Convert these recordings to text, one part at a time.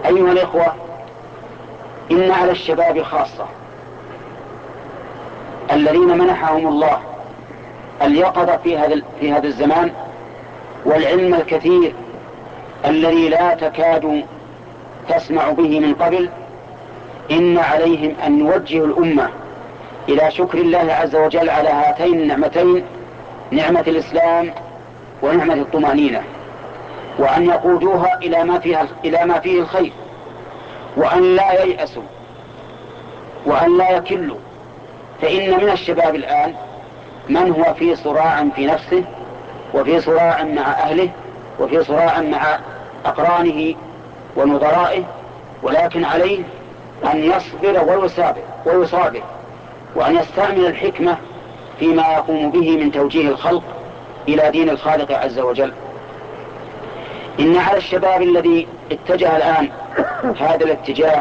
أيها الإخوة، إن على الشباب خاصة الذين منحهم الله اليقظة في هذا الزمان والعلم الكثير الذي لا تكاد تسمع به من قبل، إن عليهم أن يوجهوا الأمة إلى شكر الله عز وجل على هاتين النعمتين، نعمة الإسلام ونعمة الطمأنينة، وأن يقودوها إلى ما فيه الخير، وأن لا ييأسوا وأن لا يكلوا. فإن من الشباب الآن من هو في صراع في نفسه، وفي صراع مع أهله، وفي صراع مع أقرانه ونظرائه، ولكن عليه أن يصبر ويصابر وأن يستعمل الحكمة فيما يقوم به من توجيه الخلق إلى دين الخالق عز وجل. إن على الشباب الذي اتجه الآن هذا الاتجاه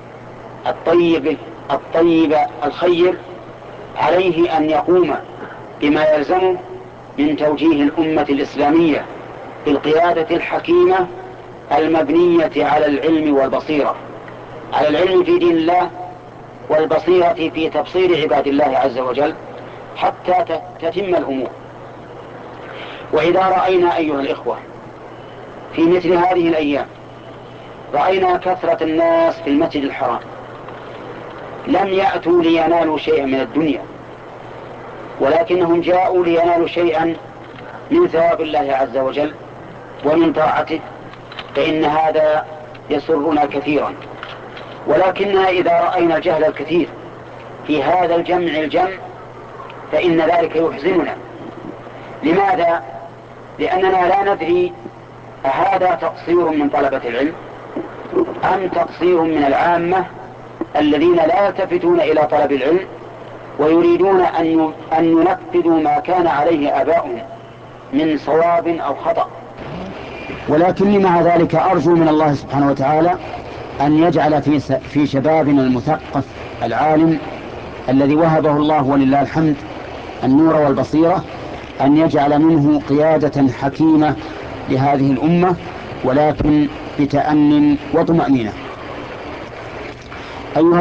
الطيب الخير عليه أن يقوم بما يلزمه من توجيه الأمة الإسلامية بالقيادة الحكيمة المبنية على العلم والبصيرة، على العلم في دين الله والبصيرة في تبصير عباد الله عز وجل حتى تتم الأمور. وإذا رأينا أيها الإخوة في مثل هذه الأيام، رأينا كثرة الناس في المسجد الحرام لم يأتوا لينالوا شيئا من الدنيا، ولكنهم جاءوا لينالوا شيئا من ثواب الله عز وجل ومن طاعته، فإن هذا يسرنا كثيرا. ولكننا إذا رأينا الجهل الكثير في هذا الجمع فإن ذلك يحزننا. لماذا؟ لأننا لا ندري أهذا تقصير من طلبة العلم أم تقصير من العامة الذين لا يلتفتون إلى طلب العلم ويريدون أن ينفذوا ما كان عليه آباؤهم من صواب أو خطأ. ولكني مع ذلك أرجو من الله سبحانه وتعالى أن يجعل في شبابنا المثقف العالم الذي وهبه الله ولله الحمد النور والبصيرة، أن يجعل منه قيادة حكيمة لهذه الأمة، ولكن بتأن وطمأنينة. أيها